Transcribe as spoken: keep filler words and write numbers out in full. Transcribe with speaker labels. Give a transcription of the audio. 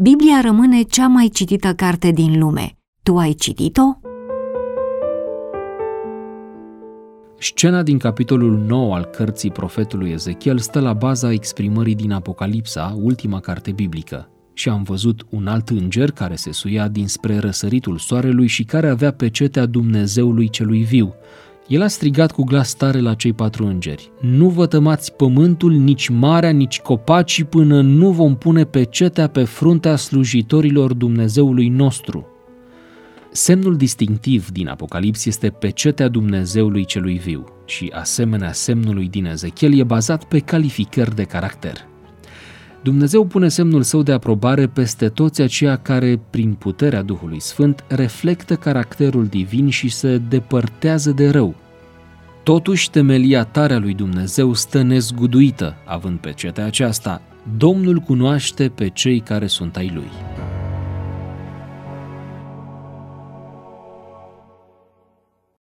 Speaker 1: Biblia rămâne cea mai citită carte din lume. Tu ai citit-o?
Speaker 2: Scena din capitolul nouă al cărții profetului Ezechiel stă la baza exprimării din Apocalipsa, ultima carte biblică. Și am văzut un alt înger care se suia dinspre răsăritul soarelui și care avea pecetea Dumnezeului celui viu. El a strigat cu glas tare la cei patru îngeri: nu vătămați pământul, nici marea, nici copacii, până nu vom pune pecetea pe fruntea slujitorilor Dumnezeului nostru. Semnul distinctiv din Apocalips este pecetea Dumnezeului celui viu și, asemenea semnului din Ezechiel, e bazat pe calificări de caracter. Dumnezeu pune semnul său de aprobare peste toți aceia care, prin puterea Duhului Sfânt, reflectă caracterul divin și se depărtează de rău. Totuși, temelia tare a lui Dumnezeu stă nezguduită, având pecetea aceasta: Domnul cunoaște pe cei care sunt ai lui.